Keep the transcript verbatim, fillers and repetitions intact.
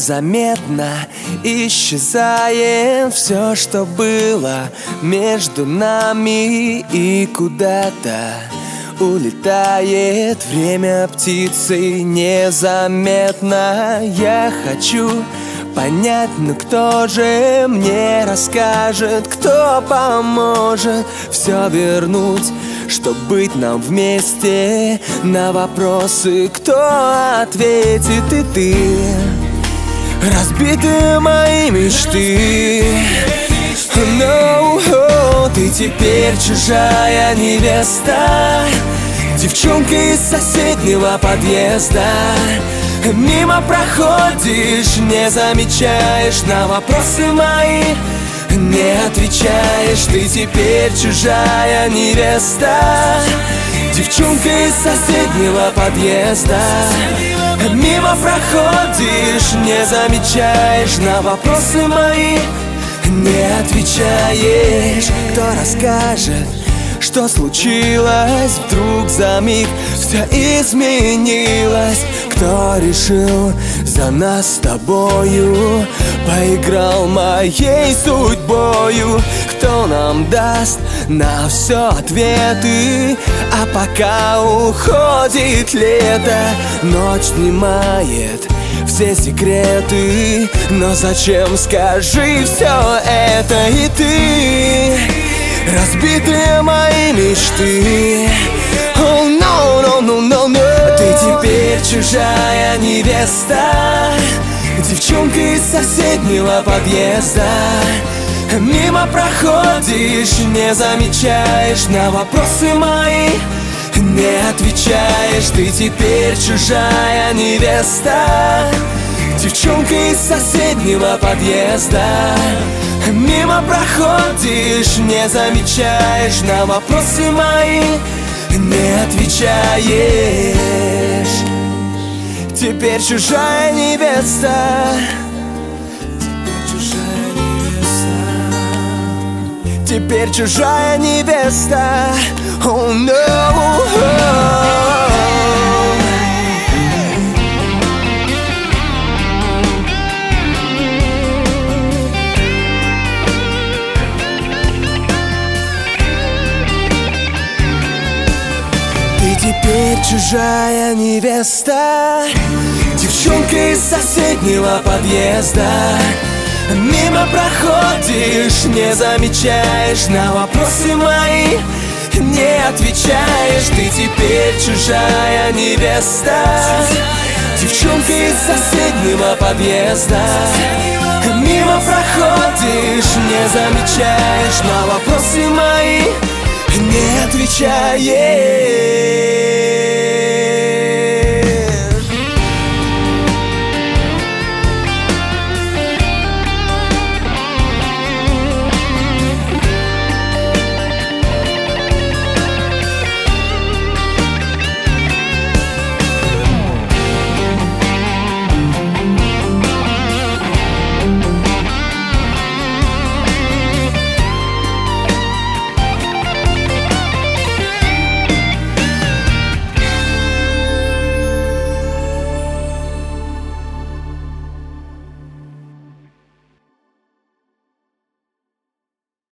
незаметно исчезает все, что было между нами, и куда-то улетает время птицей незаметно. Я хочу понять, ну кто же мне расскажет, кто поможет все вернуть, чтоб быть нам вместе. На вопросы кто ответит? И ты. Разбиты мои мечты, no, oh, ты теперь чужая невеста, девчонка из соседнего подъезда. Мимо проходишь, не замечаешь, на вопросы мои не отвечаешь. Ты теперь чужая невеста, девчонка из соседнего подъезда. Мимо проходишь, не замечаешь, на вопросы мои не отвечаешь. Кто расскажет, что случилось? Вдруг за миг все изменилось. Кто решил за нас с тобою, поиграл моей судьбою? Кто нам даст на все ответы? А пока уходит лето, ночь снимает все секреты. Но зачем, скажи, все это? И ты. Разбитые мои мечты, oh, no, no, no, no, no. Ты теперь чужая невеста, девчонка из соседнего подъезда. Мимо проходишь, не замечаешь, на вопросы мои не отвечаешь. Ты теперь чужая невеста, девчонка из соседнего подъезда. Мимо проходишь, не замечаешь, на вопросы мои не отвечаешь. Теперь чужая невеста, теперь чужая невеста, oh no. Теперь чужая невеста, девчонка из соседнего подъезда. Мимо проходишь, не замечаешь, на вопросы мои не отвечаешь. Ты теперь чужая невеста, девчонка из соседнего подъезда. Мимо проходишь, не замечаешь, на вопросы мои не отвечаешь.